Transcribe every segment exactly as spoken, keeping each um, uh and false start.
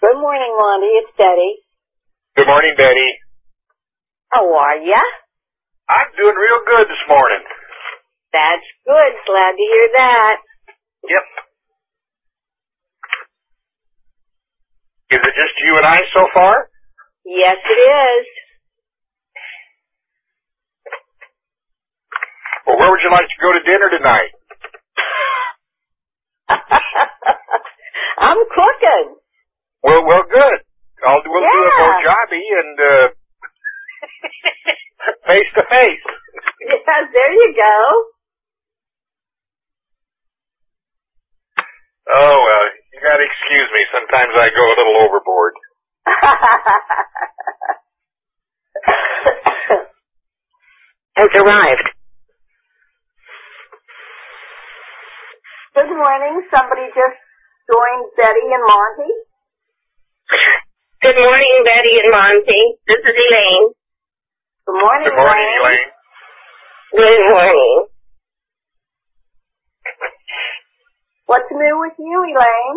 Good morning, Monty. It's Betty. Good morning, Betty. How are ya? I'm doing real good this morning. That's good. Glad to hear that. Yep. Is it just you and I so far? Yes, it is. Well, where would you like to go to dinner tonight? I'm cooking. Well, well, good. I'll, we'll yeah. do a mojave and uh, face to face. Yeah, there you go. Oh, well, you gotta excuse me. Sometimes I go a little overboard. Has arrived. Good morning. Somebody just joined Betty and Monty. Good morning, Betty and Monty. This is Elaine. Good morning, Good morning, Elaine. Elaine. Good morning. What's new with you, Elaine?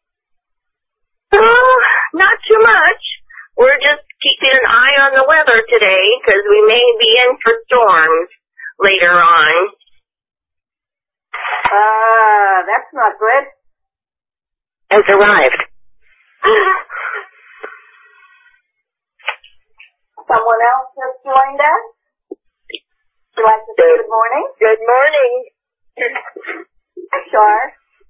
Oh, not too much. We're just keeping an eye on the weather today because we may be in for storms later on. Uh, that's not good. Has arrived. Someone else has joined us? Would you like to say good morning? Good morning. Sure.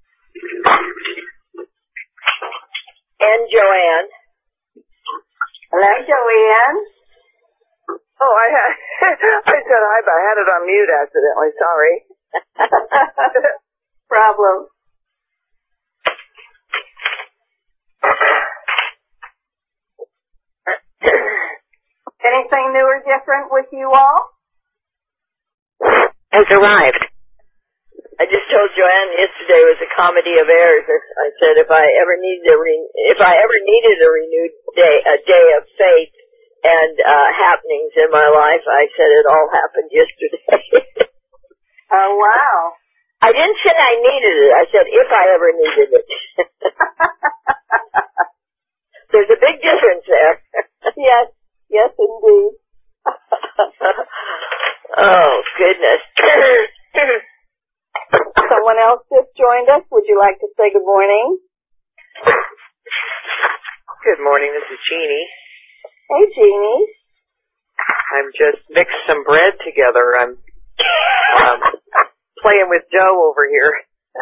And Joanne. Hello, Joanne. Oh, I had, I said hi, but I had it on mute accidentally. Sorry. Problem. Anything new or different with you all? Has arrived. I just told Joanne yesterday was a comedy of errors. I said if I ever needed a re- if I ever needed a renewed day, a day of faith and uh happenings in my life, I said it all happened yesterday. Oh wow! I didn't say I needed it. I said if I ever needed it. There's a big difference there. Yes, yes indeed. Oh goodness. Someone else just joined us. Would you like to say good morning? Good morning. This is Jeannie. Hey, Jeannie. I'm just mixed some bread together. I'm um, playing with dough over here.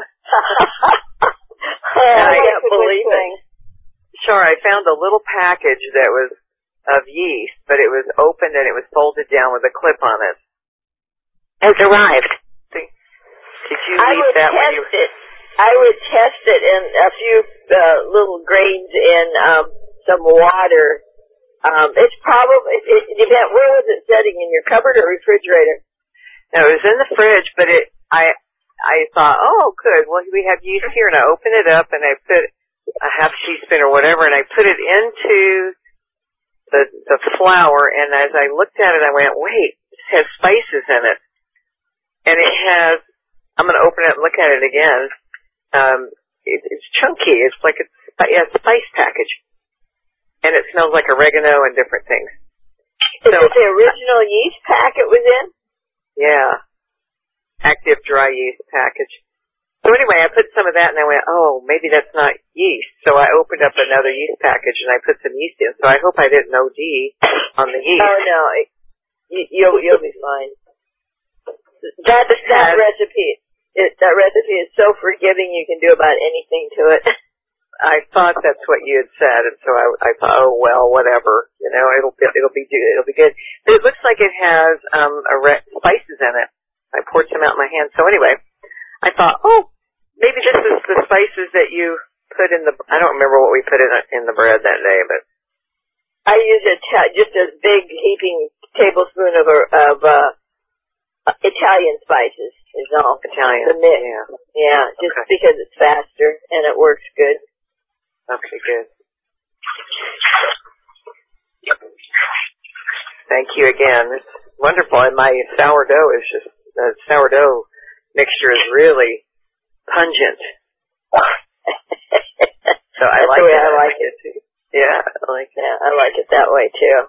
Oh, I can't believe it. Sure, I found a little package that was of yeast, but it was opened and it was folded down with a clip on it. Has arrived. Did you I leave would that when test you... it. I would test it in a few uh, little grains in um, some water. Um, it's probably, it, it depends, where was it setting, in your cupboard or refrigerator? No, it was in the fridge, but it, I, I thought, oh, good, well, we have yeast here, and I opened it up, and I put a half teaspoon or whatever, and I put it into the, the flour, and as I looked at it, I went, wait, it has spices in it. And it has, I'm going to open it and look at it again. Um, it, it's chunky. It's like a, yeah, a spice package. And it smells like oregano and different things. Is so, it the original yeast pack it was in? Yeah. Active dry yeast package. So anyway, I put some of that and I went, oh, maybe that's not yeast. So I opened up another yeast package and I put some yeast in. So I hope I didn't O D on the yeast. Oh, no. You, you'll, you'll be fine. That, that recipe, it, that recipe is so forgiving you can do about anything to it. I thought that's what you had said, and so I, I thought, oh well, whatever, you know, it'll be, it'll be it'll be good. But it looks like it has um a re- spices in it. I poured some out in my hand. So anyway, I thought, oh, maybe this is the spices that you put in the. I don't remember what we put in in the bread that day, but I use a ta- just a big heaping tablespoon of of uh, Italian spices. Is all Italian. The mix. Yeah, yeah, just okay. because it's faster and it works good. Okay, good. Thank you again. It's wonderful. And my sourdough is just, the sourdough mixture is really pungent. So I That's like the way it. I like it. too. Yeah, I like it. Yeah, I like it that way too.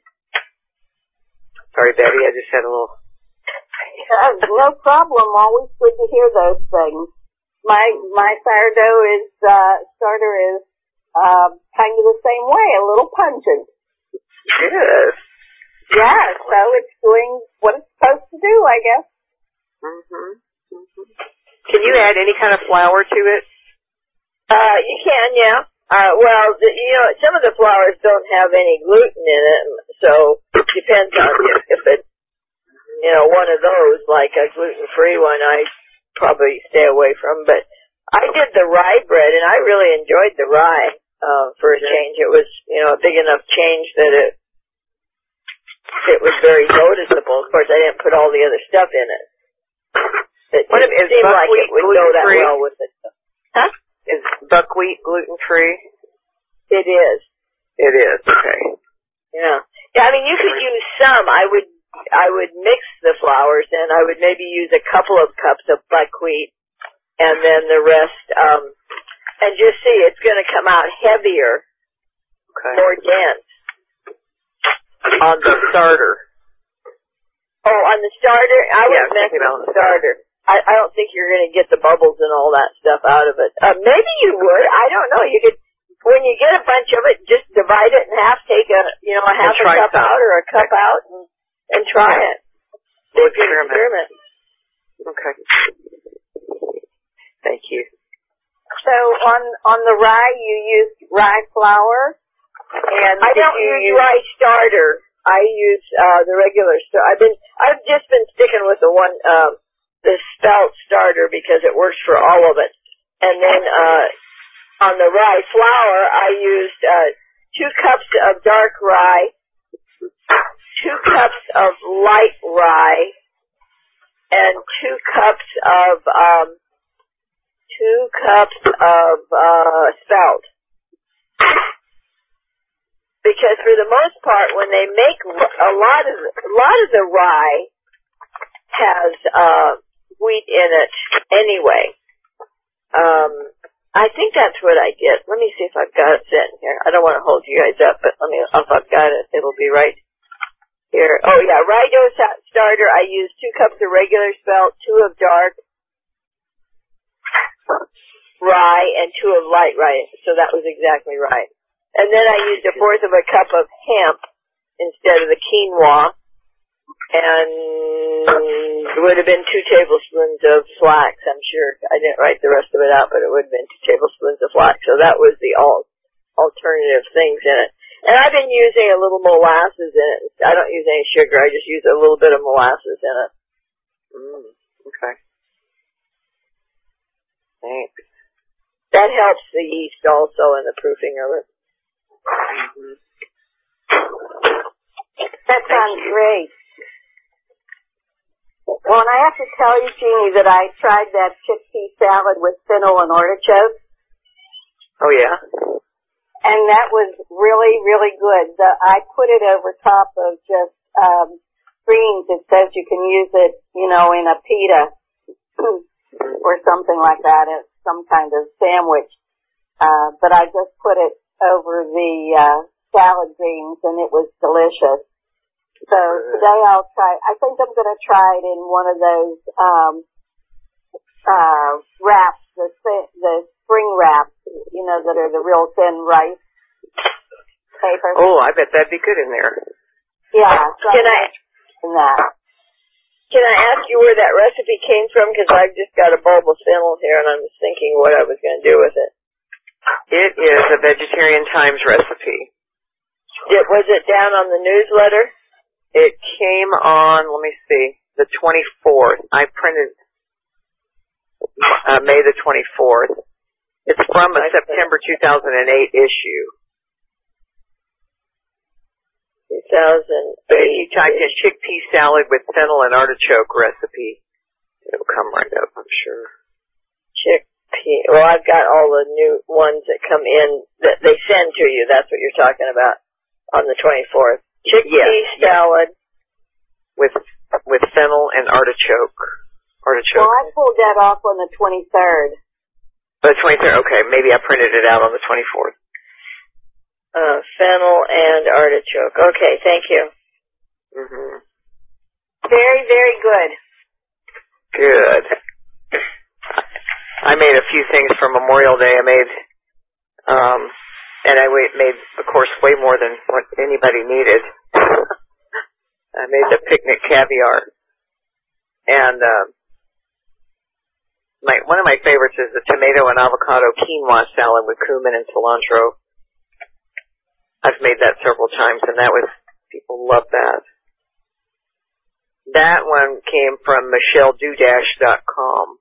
Sorry, Betty, I just had a little... Uh, no problem. Always good to hear those things. My my sourdough is uh, starter is uh, kind of the same way, a little pungent. Yes. Yeah, so it's doing what it's supposed to do, I guess. Mhm. Mhm. Can you add any kind of flour to it? Uh, you can, yeah. Uh, well, the, you know, some of the flours don't have any gluten in it, so it depends on if, if it's, you know, one of those, like a gluten-free one, I probably stay away from. But I did the rye bread, and I really enjoyed the rye uh, for a change. It was, you know, a big enough change that it it was very noticeable. Of course, I didn't put all the other stuff in it. It, What it if- is seemed like buckwheat it would go that gluten-free? well with it. Huh? Is buckwheat gluten-free? It is. It is, okay. Yeah. Yeah, I mean, you could use some. I would I would mix the flours, and I would maybe use a couple of cups of buckwheat, and then the rest, um, and just see, it's going to come out heavier, Okay. more dense. On the starter. Oh, on the starter, I would Yeah, I was mess thinking about with the the starter. starter. I, I don't think you're going to get the bubbles and all that stuff out of it. Uh, maybe you would. I don't know. You could, when you get a bunch of it, just divide it in half, take a, you know, a half a try cup some. out or a cup out, and, and try Yeah. it. We'll It's an experiment. experiment. Okay. Thank you. So on on the rye, you used rye flour, and I did don't you use rye starter. I use uh the regular starter. I've been I've just been sticking with the one um the spelt starter because it works for all of it. And then uh on the rye flour I used uh two cups of dark rye, two cups of light rye, and two cups of um two cups of uh spelt. Because for the most part, when they make a lot of a lot of the rye has uh, wheat in it anyway. Um, I think that's what I get. Let me see if I've got it sitting here. I don't want to hold you guys up, but let me. If I've got it, it'll be right here. Oh yeah, rye dough starter. I use two cups of regular spelt, two of dark rye, and two of light rye. So that was exactly right. And then I used a fourth of a cup of hemp instead of the quinoa, and it would have been two tablespoons of flax, I'm sure. I didn't write the rest of it out, but it would have been two tablespoons of flax. So that was the all alternative things in it. And I've been using a little molasses in it. I don't use any sugar. I just use a little bit of molasses in it. Mm, okay. Thanks. That helps the yeast also in the proofing of it. Mm-hmm. That sounds great. Well, and I have to tell you, Jeannie, that I tried that chickpea salad with fennel and artichoke, Oh, yeah? and that was really, really good. The, I put it over top of just um, greens. It says you can use it, you know, in a pita or something like that, as some kind of sandwich. Uh, but I just put it over the uh, salad greens, and it was delicious. So today I'll try, I think I'm going to try it in one of those um, uh, wraps, the, the spring wraps, you know, that are the real thin rice paper. Oh, I bet that'd be good in there. Yeah. So Can I, in that. can I ask you where that recipe came from? Because I've just got a bulb of fennel here, and I'm just thinking what I was going to do with it. It is a Vegetarian Times recipe. Did, was it down on the newsletter? It came on, let me see, the twenty-fourth. I printed uh, May the twenty-fourth. It's from a September two thousand eight issue. two thousand So if you type in chickpea salad with fennel and artichoke recipe, it'll come right up, I'm sure. Chickpea. Well, I've got all the new ones that come in that they send to you. That's what you're talking about on the twenty-fourth. Chickpea Yes, salad. With with fennel and artichoke. Artichoke. Well, I pulled that off on the twenty-third. The twenty-third, okay, maybe I printed it out on the twenty-fourth. Uh, fennel and artichoke. Okay, thank you. Mm-hmm. Very, very good. Good. I made a few things for Memorial Day. I made, um, and I made, of course, way more than what anybody needed. I made the picnic caviar. And, um, my, one of my favorites is the tomato and avocado quinoa salad with cumin and cilantro. I've made that several times, and that was, people love that. That one came from Michelle Dudash dot com.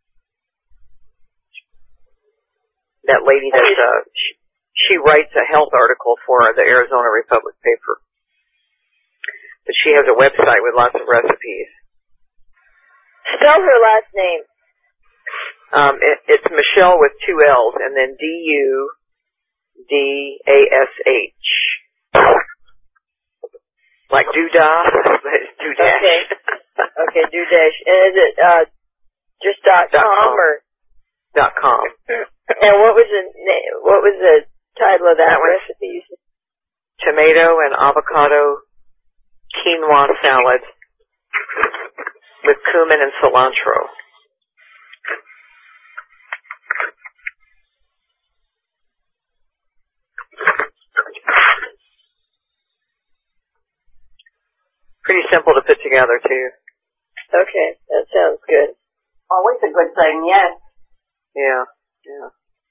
That lady that, uh, she, she writes a health article for the Arizona Republic paper. But she has a website with lots of recipes. Spell her last name. Um, it, it's Michelle with two L's and then D U D A S H. Like doodah, but it's Dudash. Okay. Okay, Dudash. And is it, uh, just dot com, com or? Dot com. And what was the na- what was the title of that, that recipe? Tomato and avocado quinoa salad with cumin and cilantro. Pretty simple to put together, too. Okay, that sounds good. Always a good thing, yes. Yeah, yeah.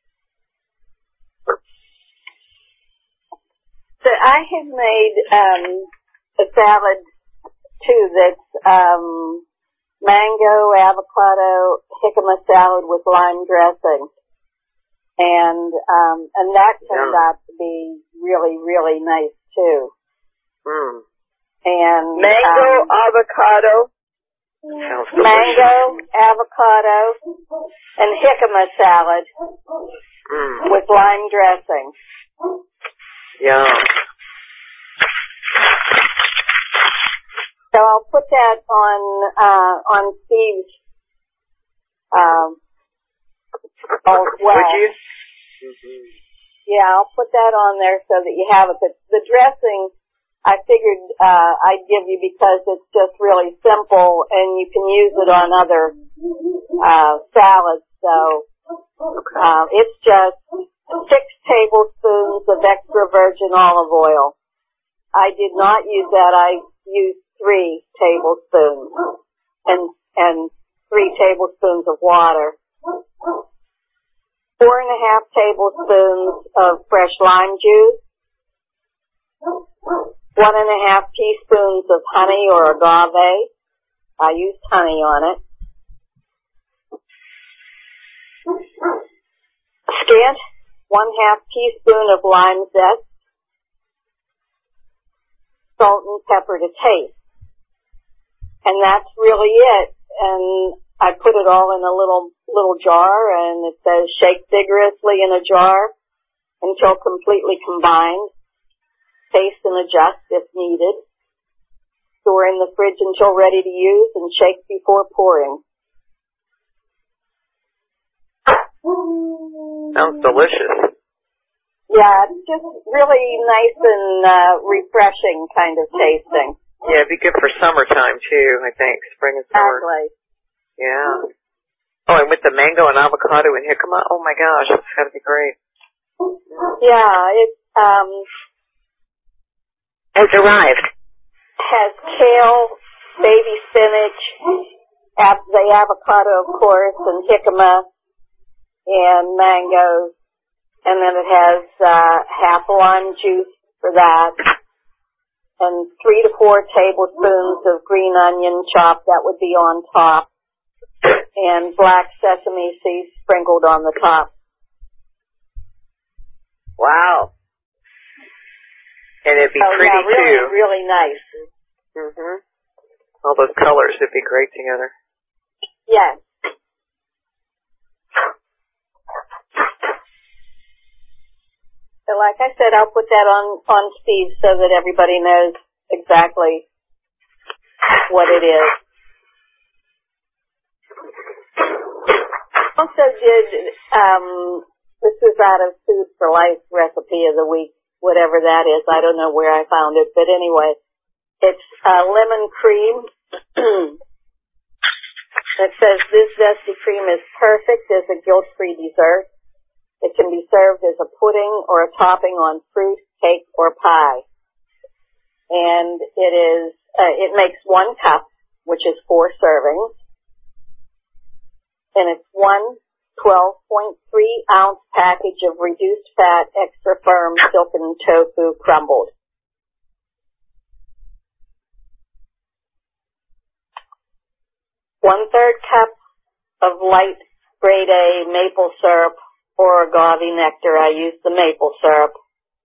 So I have made um, a salad, too, that's um, mango, avocado, jicama salad with lime dressing. And um, and that turned yeah. out to be really, really nice, too. Mm. And mango, um, avocado, mango, avocado, and jicama salad mm. with lime dressing. Yeah. So I'll put that on uh, on Steve's um, as well. Would you? Mm-hmm. Yeah, I'll put that on there so that you have it. But the dressing, I figured uh, I'd give you because it's just really simple and you can use it on other uh, salads. So uh, it's just six tablespoons of extra virgin olive oil. I did not use that. I used three tablespoons and and three tablespoons of water. Four and a half tablespoons of fresh lime juice. One and a half teaspoons of honey or agave. I used honey on it. Scant one half teaspoon of lime zest. Salt and pepper to taste. And that's really it. And I put it all in a little little jar, and it says shake vigorously in a jar until completely combined. Taste and adjust if needed. Store in the fridge until ready to use and shake before pouring. Sounds delicious. Yeah, it's just really nice and uh, refreshing kind of tasting. Yeah, it'd be good for summertime too, I think. Spring and summer. Exactly. Yeah. Oh, and with the mango and avocado and jicama, oh my gosh, that's gotta be great. Yeah, it um has arrived. Has kale, baby spinach, av- the avocado, of course, and jicama, and mangoes, and then it has uh, half lime juice for that, and three to four tablespoons of green onion chopped. That would be on top, and black sesame seeds sprinkled on the top. Wow. And it'd be oh, pretty yeah, really, too. really nice. Mhm. All those colors would be great together. Yes. So like I said, I'll put that on, on Steve so that everybody knows exactly what it is. also did, um, this is out of Food for Life recipe of the week, whatever that is. I don't know where I found it, but anyway, it's uh, lemon cream. It says this zesty cream is perfect as a guilt-free dessert. It can be served as a pudding or a topping on fruit, cake, or pie. And it is, uh, it makes one cup, which is four servings. And it's one twelve point three ounce package of reduced fat, extra firm silken tofu crumbled. One third cup of light grade A maple syrup or agave nectar. I use the maple syrup.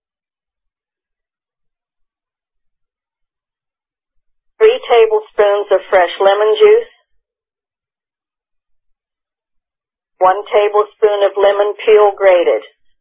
Three tablespoons of fresh lemon juice. One tablespoon of lemon peel grated.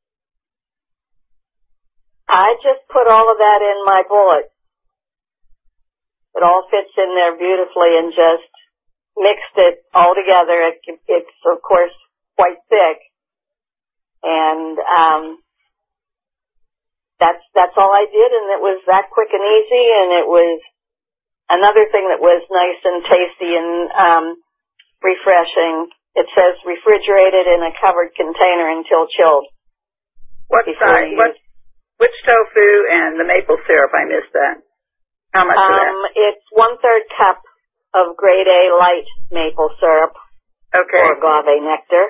I just put all of that in my bullet. It all fits in there beautifully and just mixed it all together. It, it's, of course, quite thick. And um, that's that's all I did, and it was that quick and easy, and it was another thing that was nice and tasty and um, refreshing. It says refrigerated in a covered container until chilled. What size? What? Which tofu and the maple syrup? I missed that. How much um, of that? It's one third cup of grade A light maple syrup. Okay. Or agave nectar.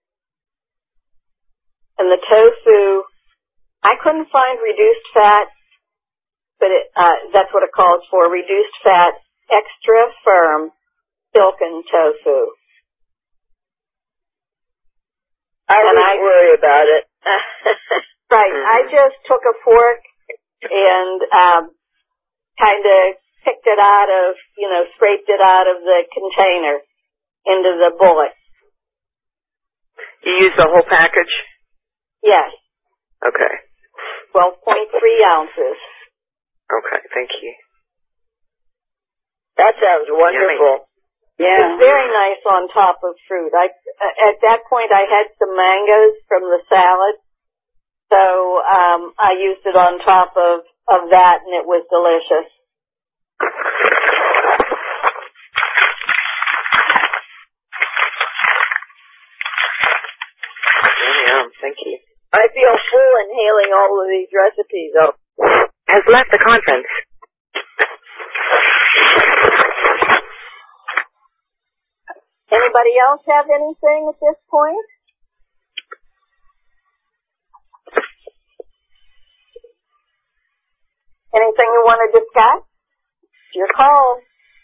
And the tofu, I couldn't find reduced fat, but it, uh, that's what it calls for, reduced fat, extra firm, silken tofu. I and wouldn't I, worry about it. Right. I just took a fork and um, kind of picked it out of, you know, scraped it out of the container into the bullet. You use the whole package? Yes. Okay. twelve point three ounces. Okay, thank you. That sounds wonderful. Yeah. It's very nice on top of fruit. I at that point I had some mangoes from the salad, so um, I used it on top of of that, and it was delicious. Yeah, thank you. I feel full inhaling all of these recipes. Oh. Has left the conference. Anybody else have anything at this point? Anything you want to discuss? It's your call.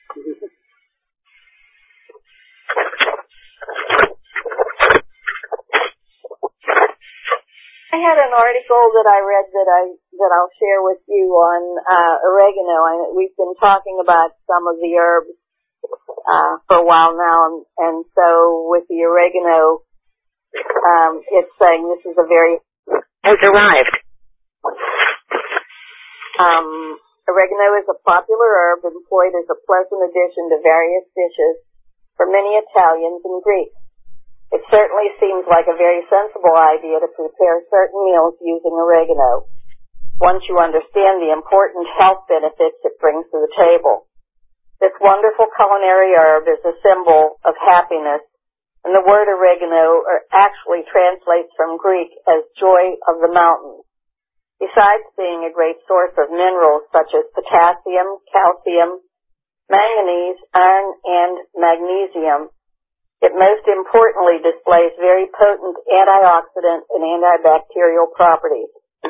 I had an article that I read that I that I'll share with you on uh, oregano. I, we've been talking about some of the herbs uh, for a while now, and, and so with the oregano, um, it's saying this is a very has arrived. Um, oregano is a popular herb employed as a pleasant addition to various dishes for many Italians and Greeks. It certainly seems like a very sensible idea to prepare certain meals using oregano, once you understand the important health benefits it brings to the table. This wonderful culinary herb is a symbol of happiness, and the word oregano actually translates from Greek as joy of the mountains. Besides being a great source of minerals such as potassium, calcium, manganese, iron, and magnesium, it most importantly displays very potent antioxidant and antibacterial properties.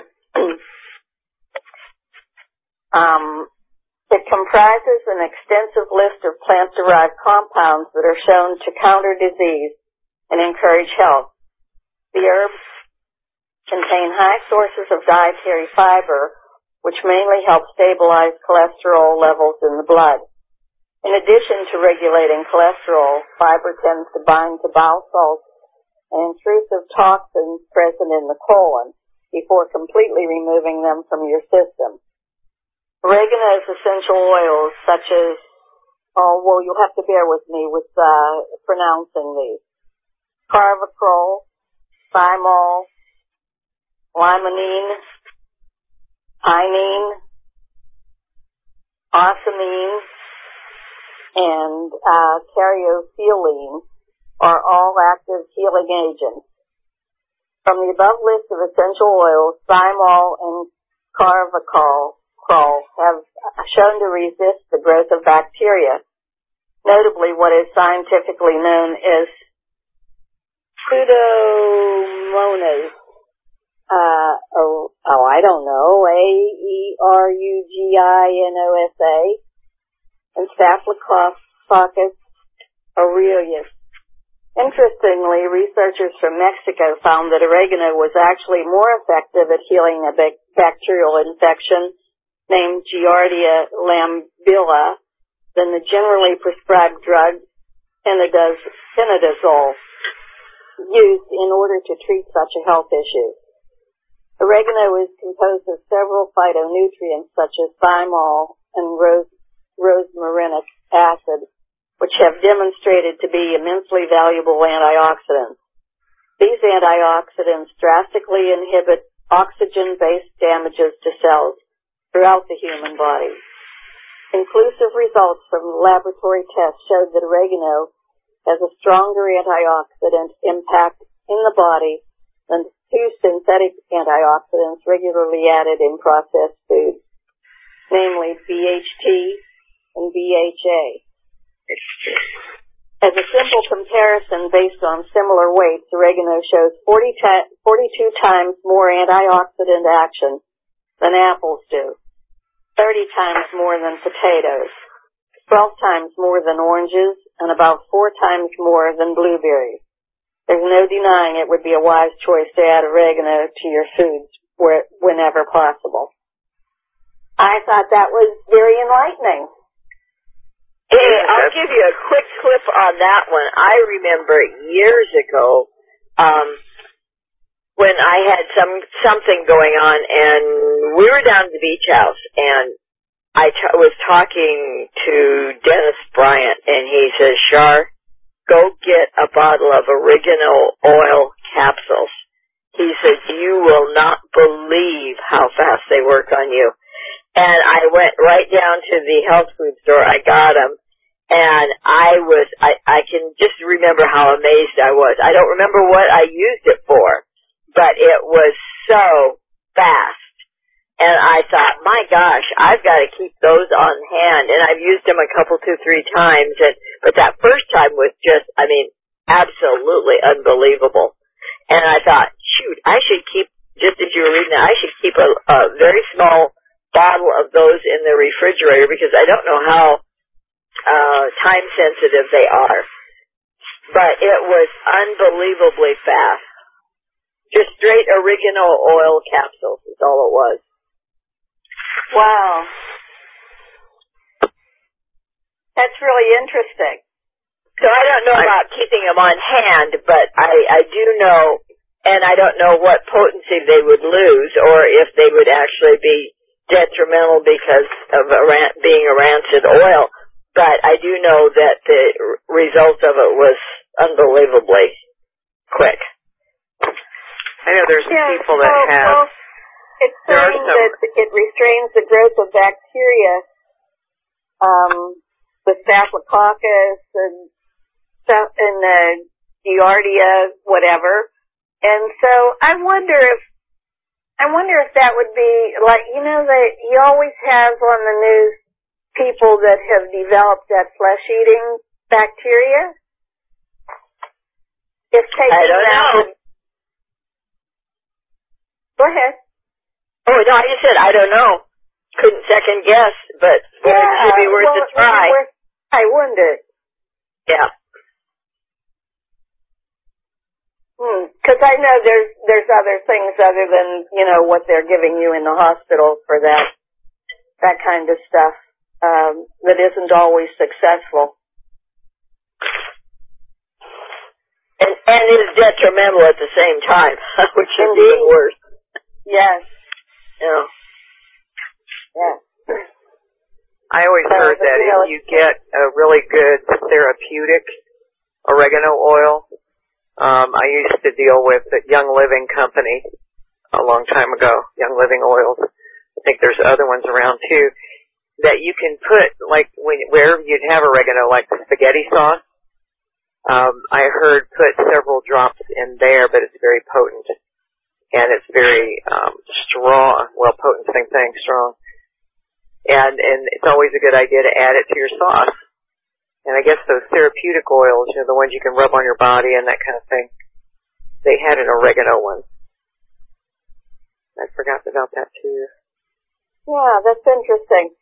um, it comprises an extensive list of plant-derived compounds that are shown to counter disease and encourage health. The herbs contain high sources of dietary fiber, which mainly help stabilize cholesterol levels in the blood. In addition to regulating cholesterol, fiber tends to bind to bowel salts and intrusive toxins present in the colon before completely removing them from your system. Oregano's essential oils, such as, oh, well, you'll have to bear with me with uh, pronouncing these. carvacrol, thymol, limonene, pinene, ocimene, and uh, caryophyllene are all active healing agents. From the above list of essential oils, thymol and carvacrol have shown to resist the growth of bacteria, notably what is scientifically known as Pseudomonas. Uh, oh, oh, I don't know, A E R U G I N O S A, and Staphylococcus aureus. Interestingly, researchers from Mexico found that oregano was actually more effective at healing a bacterial infection named Giardia lamblia than the generally prescribed drug tinidazole used in order to treat such a health issue. Oregano is composed of several phytonutrients such as thymol and rose, rosmarinic acid, which have demonstrated to be immensely valuable antioxidants. These antioxidants drastically inhibit oxygen-based damages to cells throughout the human body. Conclusive results from laboratory tests showed that oregano has a stronger antioxidant impact in the body than two synthetic antioxidants regularly added in processed foods, namely B H T and B H A. As a simple comparison based on similar weights, oregano shows forty ta- forty-two times more antioxidant action than apples do, thirty times more than potatoes, twelve times more than oranges, and about four times more than blueberries. There's no denying it would be a wise choice to add oregano to your foods where, whenever possible. I thought that was very enlightening. Hey, I'll give you a quick clip on that one. I remember years ago, um, when I had some something going on, and we were down at the beach house, and I t- was talking to Dennis Bryant, and he says, Shar, go get a bottle of oregano oil capsules. He said, you will not believe how fast they work on you. And I went right down to the health food store. I got them. And I was, I, I can just remember how amazed I was. I don't remember what I used it for, but it was so fast. And I thought, my gosh, I've got to keep those on hand. And I've used them a couple, two, three times. And, but that first time was just, I mean, absolutely unbelievable. And I thought, shoot, I should keep, just as you were reading that, I should keep a, a very small bottle of those in the refrigerator because I don't know how uh time sensitive they are. But it was unbelievably fast. Just straight oregano oil capsules is all it was. Wow. That's really interesting. So I don't know about keeping them on hand, but I, I do know, and I don't know what potency they would lose or if they would actually be detrimental because of a, being a rancid oil. But I do know that the result of it was unbelievably quick. I know there's yeah, people that well, have... Well, it's saying some... that it restrains the growth of bacteria, um, the Staphylococcus and, and the Giardia, whatever. And so I wonder if I wonder if that would be like, you know, that you always have on the news people that have developed that flesh-eating bacteria. If taken I don't know. Would... Go ahead. Oh, no, I just said I don't know. Couldn't second guess, but yeah, it should be worth well, a try. Worth, I wonder. Yeah. Because hmm. I know there's there's other things other than, you know, what they're giving you in the hospital for that that kind of stuff. Um, that isn't always successful. And, and is detrimental at the same time, which is Indeed. even worse. Yes. Yeah. Yes. I always so, heard that you know, if you get a really good therapeutic oregano oil, Um, I used to deal with the Young Living Company a long time ago, Young Living Oils. I think there's other ones around too, that you can put, like, when, wherever you'd have oregano, like spaghetti sauce. Um, I heard put several drops in there, but it's very potent. And it's very um, strong. Well, potent, same thing, strong. And and it's always a good idea to add it to your sauce. And I guess those therapeutic oils, you know, the ones you can rub on your body and that kind of thing, they had an oregano one. I forgot about that too. Yeah, that's interesting.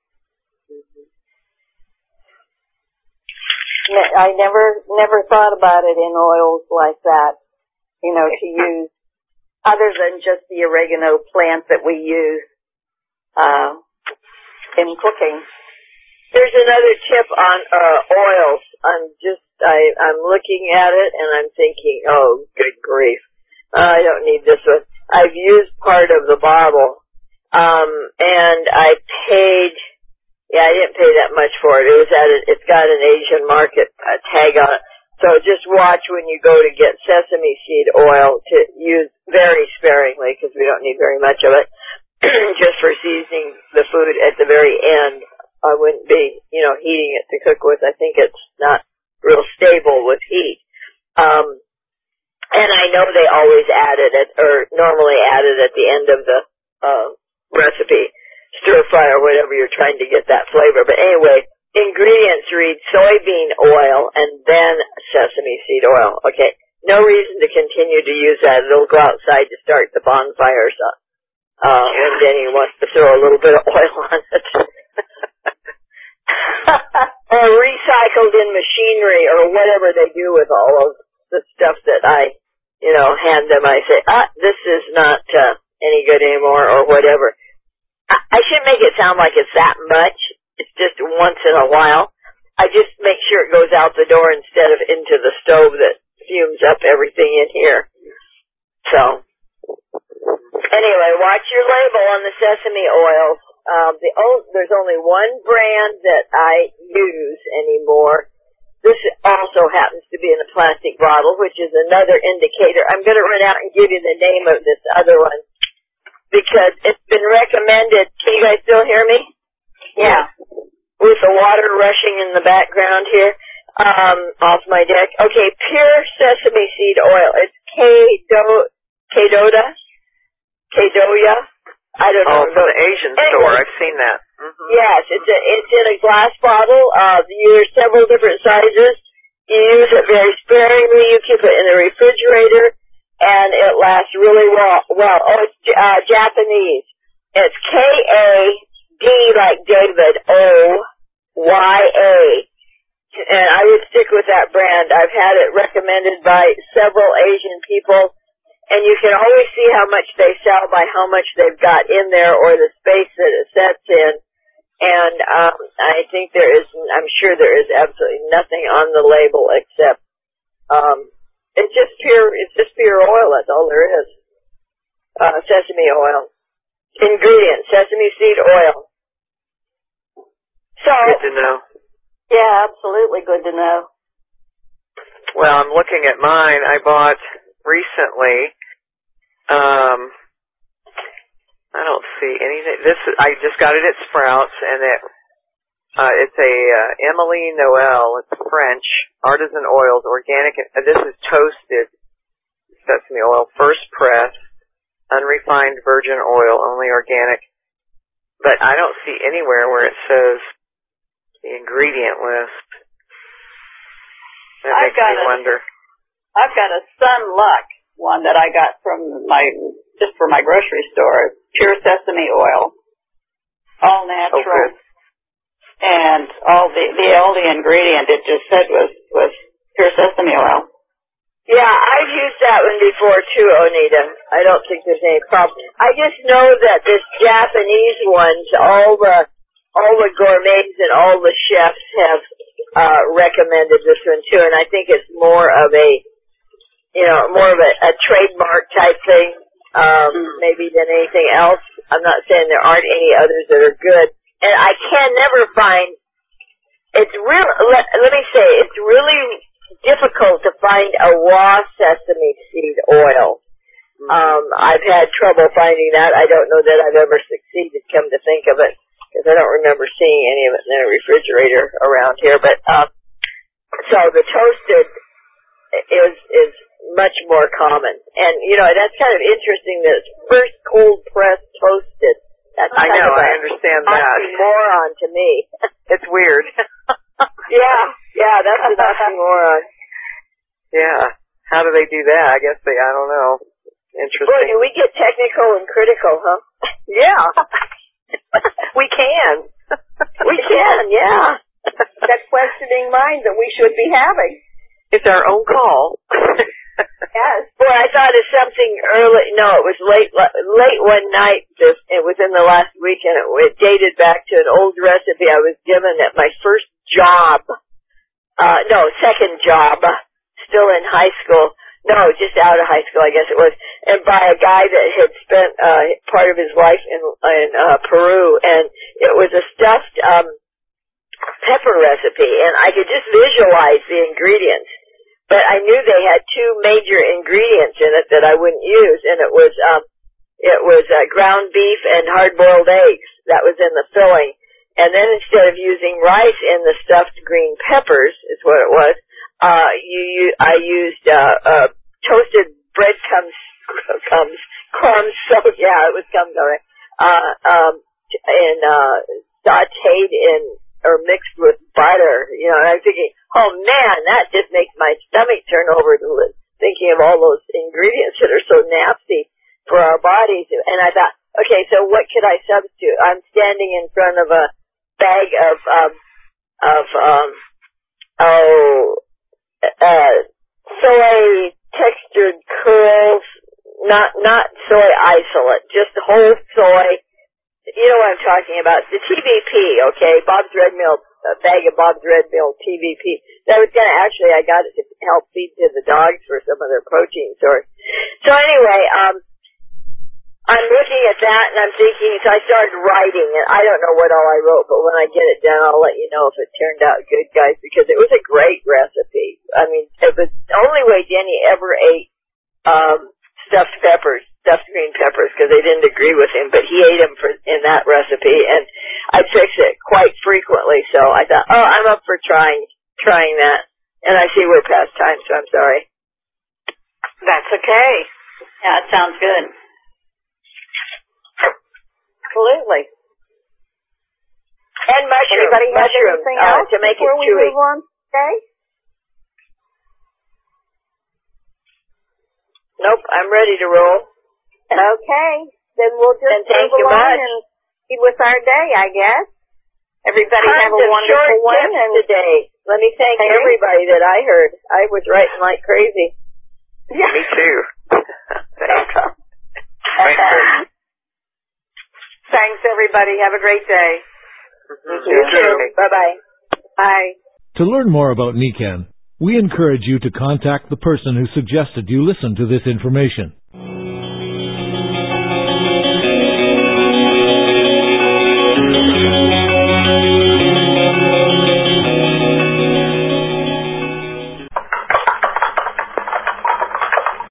Mm-hmm. I never never thought about it in oils like that, you know, to use. Other than just the oregano plant that we use uh, in cooking. There's another tip on uh, oils. I'm just, I, I'm looking at it and I'm thinking, oh, good grief. Uh, I don't need this one. I've used part of the bottle, um, and I paid, yeah, I didn't pay that much for it. It was at a, it's got an Asian market uh, tag on it. So just watch when you go to get sesame seed oil to use very sparingly because we don't need very much of it, just for seasoning the food at the very end. I wouldn't be, you know, heating it to cook with. I think it's not real stable with heat. Um, and I know they always add it at, or normally add it at the end of the uh, recipe, stir fry or whatever you're trying to get that flavor. But anyway, ingredients read soybean oil and then sesame seed oil. Okay, no reason to continue to use that. It'll go outside to start the bonfires up. Uh, when Denny wants to throw a little bit of oil on it. Or recycled in machinery or whatever they do with all of the stuff that I, you know, hand them. I say, ah, this is not uh, any good anymore or whatever. I, I shouldn't make it sound like it's that much. It's just once in a while. I just make sure it goes out the door instead of into the stove that fumes up everything in here. So, anyway, watch your label on the sesame oils. Um, the o- there's only one brand that I use anymore. This also happens to be in a plastic bottle, which is another indicator. I'm going to run out and give you the name of this other one because it's been recommended. Can you guys still hear me? Yeah. With the water rushing in the background here, um, off my deck. Okay, pure sesame seed oil. It's K-Do- K-Doda? K-Doya? I don't know. Oh, from the Asian anyway, store. I've seen that. Mm-hmm. Yes, it's a, it's in a glass bottle. Uh, there's several different sizes. You use it very sparingly. You keep it in the refrigerator, and it lasts really well. Well, oh, it's uh, Japanese. It's K A D like David, O Y A. And I would stick with that brand. I've had it recommended by several Asian people, and you can always see how much they sell by how much they've got in there or the space that it sets in. And um, I think there is, I'm sure there is absolutely nothing on the label except um, it's just pure, it's just pure oil. That's all there is. Uh, sesame oil. Ingredients: sesame seed oil. So, good to know. Yeah, absolutely good to know. Well, I'm looking at mine. I bought recently, um, I don't see anything. This I just got it at Sprouts, and it uh, it's a uh, Emily Noel. It's French artisan oils, organic. Uh, this is toasted sesame oil, first press, unrefined virgin oil, only organic. But I don't see anywhere where it says the ingredient list. That I've makes got me a, wonder. I've got a Sun Luck one that I got from my, just for my grocery store. Pure sesame oil. All natural. Oh, good. And all the, the only ingredient it just said was, was pure sesame oil. yeah, I've used that one before too, Onita. I don't think there's any problem. I just know that this Japanese ones, all the all the gourmets and all the chefs have uh recommended this one too, and I think it's more of a, you know, more of a, a trademark type thing, um, maybe than anything else. I'm not saying there aren't any others that are good, and I can never find. It's real. Let, let me say, it's really difficult to find a raw sesame seed oil. Um, I've had trouble finding that. I don't know that I've ever succeeded, come to think of it, because I don't remember seeing any of it in a refrigerator around here. But um, so the toasted is is much more common, and you know that's kind of interesting that it's first cold pressed toasted. That's I know. I understand that. Oxymoron to me. It's weird. yeah, yeah, that's an oxymoron. Yeah. How do they do that? I guess they. I don't know. Interesting. Boy, do we get technical and critical, huh? Yeah. We can. We can, yeah. That questioning mind that we should be having. It's our own call. Yes. Boy, I thought of something early. No, it was late late one night. Just it was in the last week, and it, it dated back to an old recipe I was given at my first job. Uh, no, second job. Still in high school. No, just out of high school, I guess it was, and by a guy that had spent uh part of his life in in uh, Peru, and it was a stuffed um pepper recipe, and I could just visualize the ingredients, but I knew they had two major ingredients in it that I wouldn't use, and it was um it was uh, ground beef and hard-boiled eggs. That was in the filling, and then instead of using rice in the stuffed green peppers, is what it was. Uh, you, you, I used, uh, uh, toasted breadcrumbs, crumbs, crumbs, so yeah, it was crumbs, alright, uh, um, and, uh, sauteed in, or mixed with butter, you know, and I was thinking, oh man, that just makes my stomach turn over to thinking of all those ingredients that are so nasty for our bodies, and I thought, okay, so what could I substitute? I'm standing in front of a bag of, um, of, um, oh, Uh, soy textured curls, not, not soy isolate, just whole soy. You know what I'm talking about. The T V P, okay, Bob's Red Mill, a bag of Bob's Red Mill T V P. That was gonna, actually, I got it to help feed to the dogs for some of their protein source. So anyway, um, I'm looking at that and I'm thinking, so I started writing, and I don't know what all I wrote, but when I get it done, I'll let you know if it turned out good, guys, because it was a great recipe. I mean, it was the only way Denny ever ate um stuffed peppers, stuffed green peppers, because they didn't agree with him, but he ate them for, in that recipe, and I fix it quite frequently, so I thought, oh, I'm up for trying trying that, and I see we're past time, so I'm sorry. That's okay. Yeah, it sounds good. Absolutely. And mushroom, Anybody have mushroom anything uh, else to make it before we chewy. move on today? Nope, I'm ready to roll. Okay, then we'll just And thank move you along much. and keep with our day, I guess. Everybody Tons have a of wonderful short one. tips And today. Let me thank Hey. everybody that I heard. I was writing like crazy. yeah. Me too. Thanks. Thanks, Chris. Thanks, everybody. Have a great day. You too. Bye-bye. Bye. To learn more about Nican, we encourage you to contact the person who suggested you listen to this information.